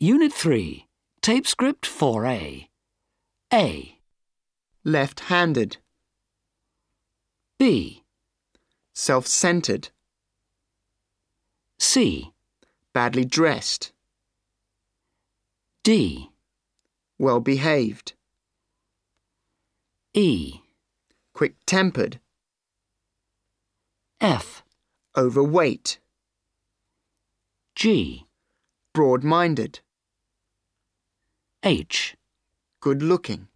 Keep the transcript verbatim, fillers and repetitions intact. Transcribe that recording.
Unit three, Tape Script four A. A. Left-handed. B. Self-centered. C. Badly dressed. D. Well-behaved. E. Quick-tempered. F. Overweight. G. Broad-minded. H. Good-looking.